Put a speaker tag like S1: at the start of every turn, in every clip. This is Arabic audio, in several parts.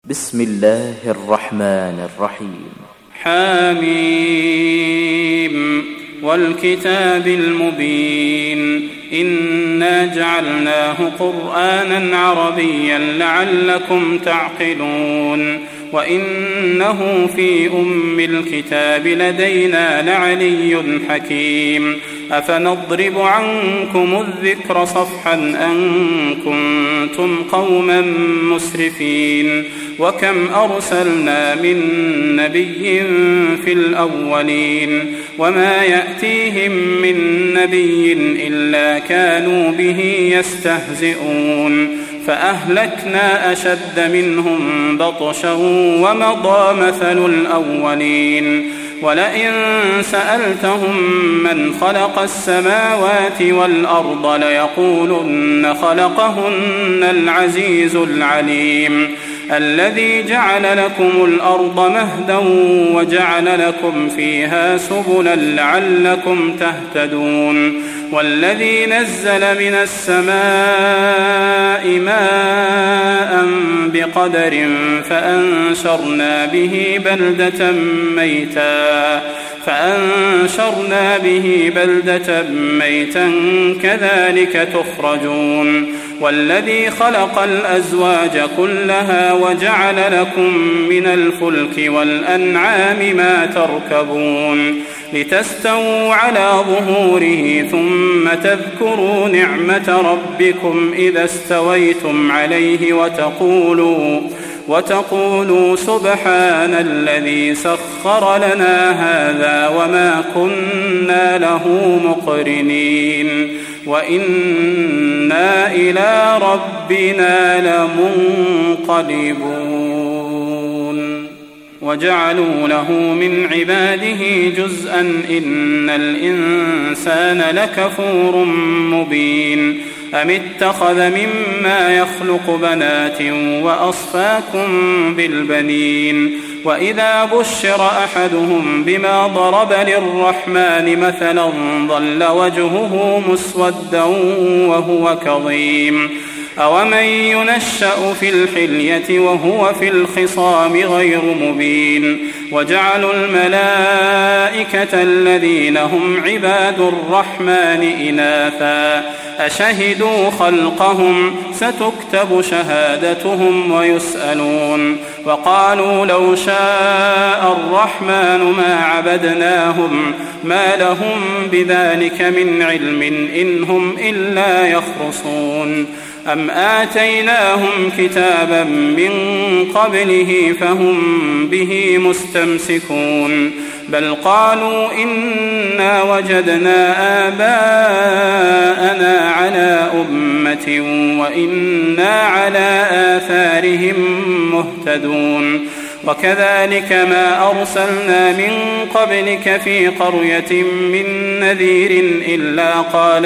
S1: بسم الله الرحمن الرحيم.
S2: حميم والكتاب المبين إنا جعلناه قرآنا عربيا لعلكم تعقلون وإنه في أم الكتاب لدينا لعلي حكيم أفنضرب عنكم الذكر صفحا أن كنتم قوما مسرفين وكم أرسلنا من نبي في الأولين وما يأتيهم من نبي إلا كانوا به يستهزئون فأهلكنا أشد منهم بطشا ومضى مثل الأولين ولئن سألتهم من خلق السماوات والأرض ليقولن خلقهن العزيز العليم الذي جعل لكم الأرض مهدا وجعل لكم فيها سبلا لعلكم تهتدون والذي نزل من السماء ماء بقدر فأنشرنا به بلدة ميتا كذلك تخرجون والذي خلق الأزواج كلها وجعل لكم من الفلك والأنعام ما تركبون لتستووا على ظهوره ثم تذكروا نعمة ربكم إذا استويتم عليه وتقولوا سبحان الذي سخر لنا هذا وما كنا له مقرنين وإنا إلى ربنا لمنقلبون وجعلوا له من عباده جزءا إن الإنسان لكفور مبين أم اتخذ مما يخلق بنات وأصفاكم بالبنين وإذا بشر أحدهم بما ضرب للرحمن مثلا ظل وجهه مسودا وهو كظيم أومن ينشأ في الحلية وهو في الخصام غير مبين وجعلوا الملائكة الذين هم عباد الرحمن إناثا أشهدوا خلقهم ستكتب شهادتهم ويسألون وقالوا لو شاء الرحمن ما عبدناهم ما لهم بذلك من علم إن هم إلا يخرصون أم آتيناهم كتابا من قبله فهم به مستمسكون بل قالوا إنا وجدنا آباءنا على أمة وإنا على آثارهم مهتدون وكذلك ما أرسلنا من قبلك في قرية من نذير إلا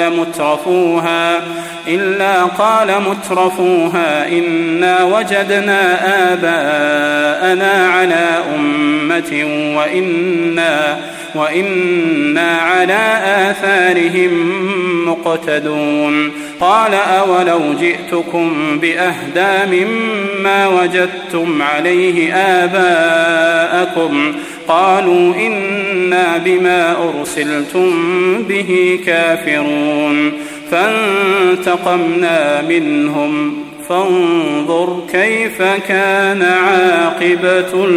S2: قال مترفوها إنا وجدنا آباءنا على أمة وإنا على آثارهم مقتدون قال أولو جئتكم بأهدى مما وجدتم عليه آباءكم قالوا إنا بما أرسلتم به كافرون فانتقمنا منهم فانظر كيف كان عاقبة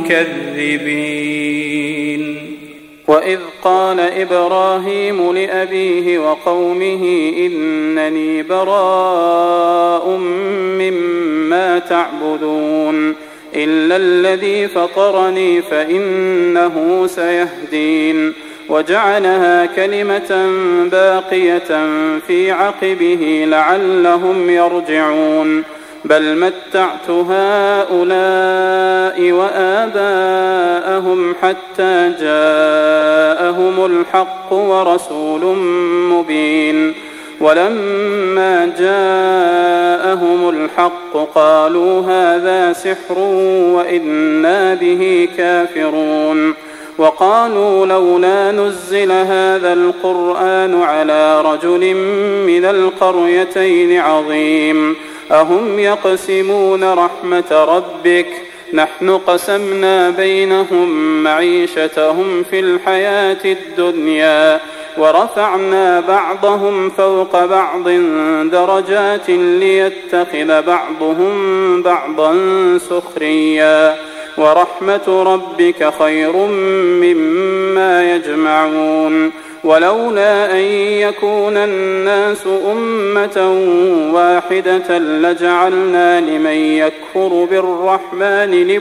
S2: المكذبين وإذ قال إبراهيم لأبيه وقومه إنني براء مما تعبدون إلا الذي فطرني فإنه سيهدين وجعلها كلمة باقية في عقبه لعلهم يرجعون بل متعت هؤلاء وآباءهم حتى جاءهم الحق ورسول مبين ولما جاءهم الحق قالوا هذا سحر وإنا به كافرون وقالوا لولا نزل هذا القرآن على رجل من القريتين عظيم أهم يقسمون رحمة ربك نحن قسمنا بينهم معيشتهم في الحياة الدنيا ورفعنا بعضهم فوق بعض درجات ليتخذ بعضهم بعضا سخريا ورحمة ربك خير مما يجمعون ولولا أن يكون الناس أمة واحدة لجعلنا لمن يكفر بالرحمن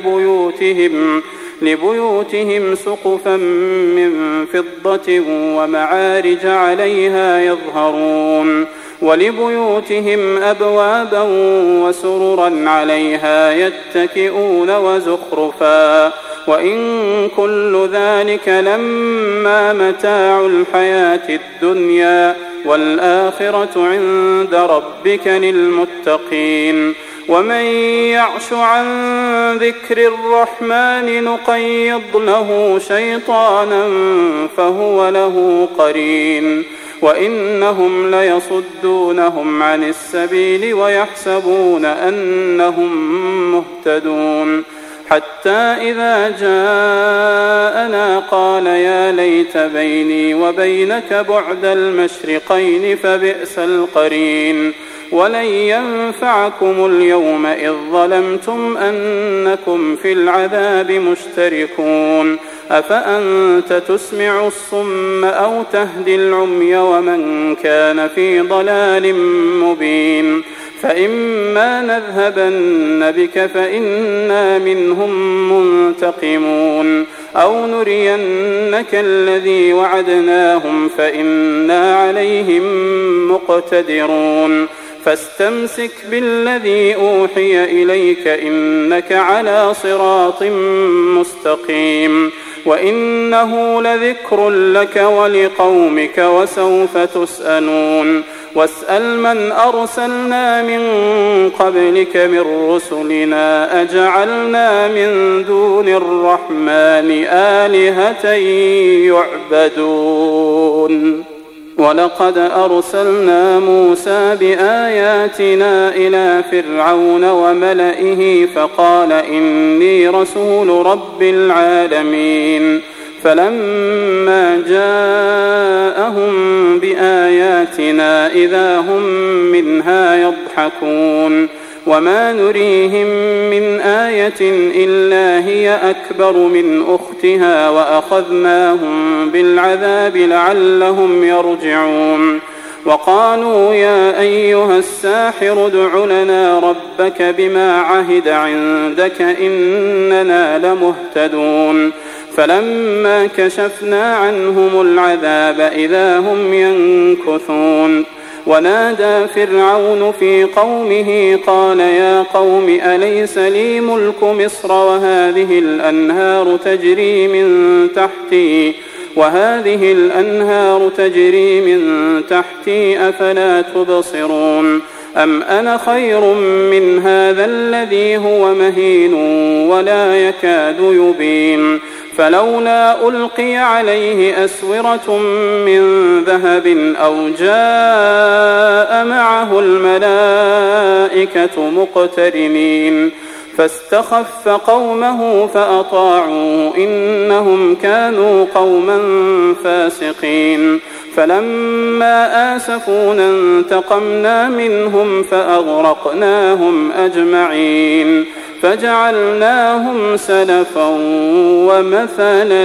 S2: لبيوتهم سقفا من فضة ومعارج عليها يظهرون ولبيوتهم أبوابا وسررا عليها يتكئون وزخرفا وإن كل ذلك لما متاع الحياة الدنيا والآخرة عند ربك للمتقين ومن يعش عن ذكر الرحمن نقيض له شيطانا فهو له قرين وإنهم ليصدونهم عن السبيل ويحسبون أنهم مهتدون حتى إذا جاءنا قال يا ليت بيني وبينك بعد المشرقين فبئس القرين ولن ينفعكم اليوم إذ ظلمتم أنكم في العذاب مشتركون أفأنت تسمع الصم أو تهدي العمي ومن كان في ضلال مبين فإما نذهبن بك فإنا منهم منتقمون أو نرينك الذي وعدناهم فإنا عليهم مقتدرون فاستمسك بالذي أوحي إليك إنك على صراط مستقيم وإنه لذكر لك ولقومك وسوف تسألون واسأل من أرسلنا من قبلك من رسلنا أجعلنا من دون الرحمن آلهة يعبدون ولقد أرسلنا موسى بآياتنا إلى فرعون وملئه فقال إني رسول رب العالمين فلما جاءهم بآياتنا إذا هم منها يضحكون وما نريهم من آية إلا هي أكبر من أختها وأخذناهم بالعذاب لعلهم يرجعون وقالوا يا أيها الساحر ادع لنا ربك بما عهد عندك إننا لمهتدون فلما كشفنا عنهم العذاب إذا هم ينكثون ونادى فرعون في قومه قال يا قوم أليس لي ملك مصر وهذه الأنهار تجري من تحتي أفلا تبصرون أم أنا خير من هذا الذي هو مهين ولا يكاد يبين فلولا ألقي عليه أسورة من ذهب أو جاء معه الملائكة مقترنين فاستخف قومه فأطاعوه إنهم كانوا قوما فاسقين فلما آسفونا انتقمنا منهم فأغرقناهم أجمعين فجعلناهم سلفا ومثلا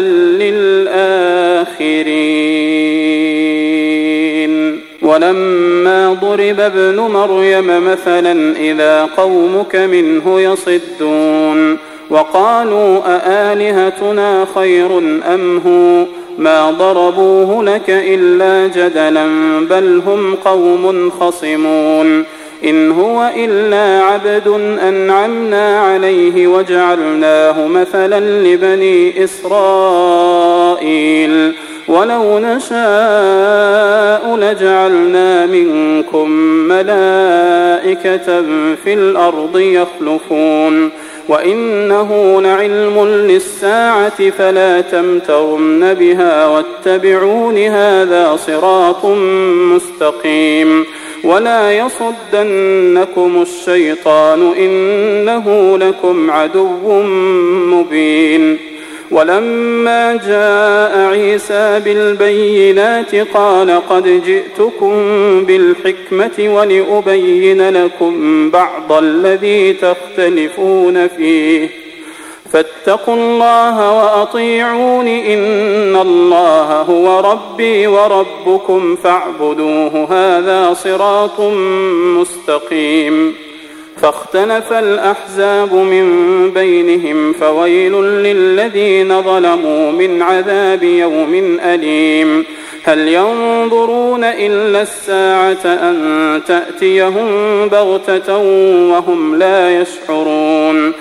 S2: للآخرين ولما ضرب ابن مريم مثلا إذا قومك منه يصدون وقالوا أآلهتنا خير أم هو ما ضربوه لك إلا جدلا بل هم قوم خصمون إن هو إلا عبد أنعمنا عليه وجعلناه مثلا لبني إسرائيل ولو نشاء لجعلنا منكم ملائكة في الأرض يخلفون وإنه لعلم للساعة فلا تمترن بها واتبعون هذا صراط مستقيم ولا يصدنكم الشيطان إنه لكم عدو مبين. ولما جاء عيسى بالبينات قال قد جئتكم بالحكمة ولأبين لكم بعض الذي تختلفون فيه فاتقوا الله وأطيعون إن الله هو ربي وربكم فاعبدوه هذا صراط مستقيم. فاختلف الأحزاب من بينهم فويل للذين ظلموا من عذاب يوم أليم. هل ينظرون إلا الساعة أن تأتيهم بغتة وهم لا يشعرون.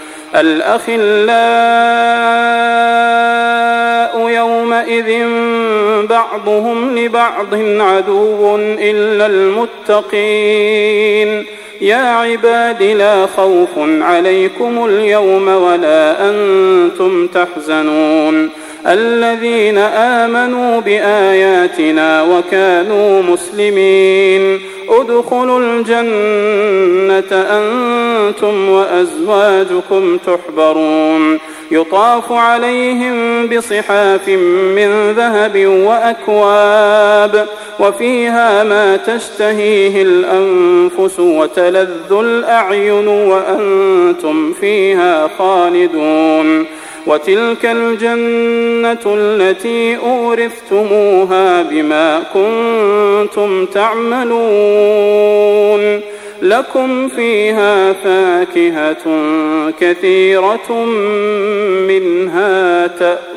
S2: الأخلاء يومئذ بعضهم لبعض عدو إلا المتقين. يا عباد لا خوف عليكم اليوم ولا أنتم تحزنون الذين آمنوا بآياتنا وكانوا مسلمين ادخلوا الجنة أنتم وأزواجكم تحبرون يطاف عليهم بصحاف من ذهب وأكواب وفيها ما تشتهيه الأنفس وتلذ الأعين وأنتم فيها خالدون. وتلك الجنة التي أورثتموها بما كنتم تعملون لكم فيها فاكهة كثيرة منها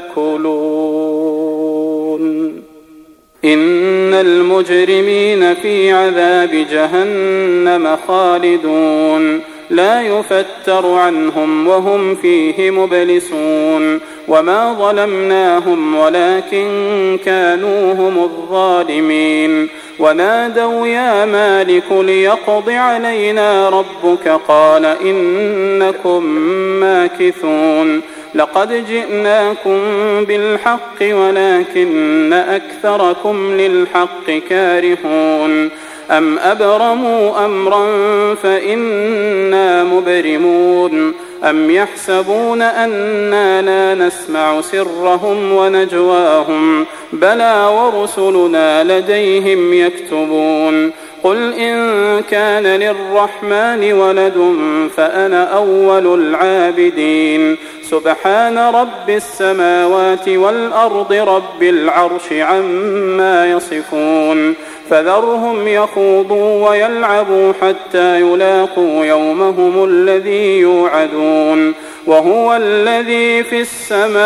S2: تأكلون. إن المجرمين في عذاب جهنم خالدون لا يفتر عنهم وهم فيه مبلسون. وما ظلمناهم ولكن كانوا هم الظالمين. ونادوا يا مالك ليقض علينا ربك قال إنكم ماكثون. لقد جئناكم بالحق ولكن أكثركم للحق كارهون. أم أبرموا أمرا فإنا مبرمون. أم يحسبون أننا لا نسمع سرهم ونجواهم بلى ورسلنا لديهم يكتبون. قل إن كان للرحمن ولد فأنا أول العابدين. سبحان رب السماوات والأرض رب العرش عما يصفون. فذرهم يخوضوا ويلعبوا حتى يلاقوا يومهم الذي يوعدون. وهو الذي في السماء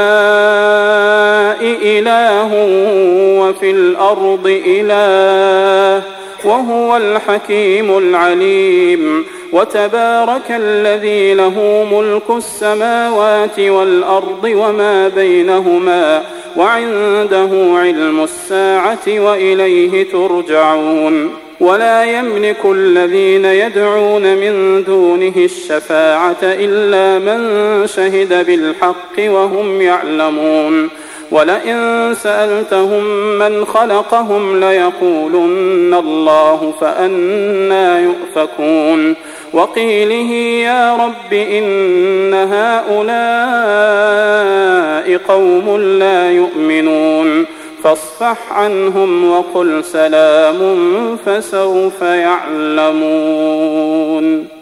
S2: إله وفي الأرض إله وهو الحكيم العليم. وتبارك الذي له ملك السماوات والأرض وما بينهما وعنده علم الساعة وإليه ترجعون. ولا يملك الذين يدعون من دونه الشفاعة إلا من شهد بالحق وهم يعلمون. ولئن سألتهم من خلقهم ليقولن الله فأنى يؤفكون. وقيله يا رب إن هؤلاء قوم لا يؤمنون فاصفح عنهم وقل سلام فسوف يعلمون.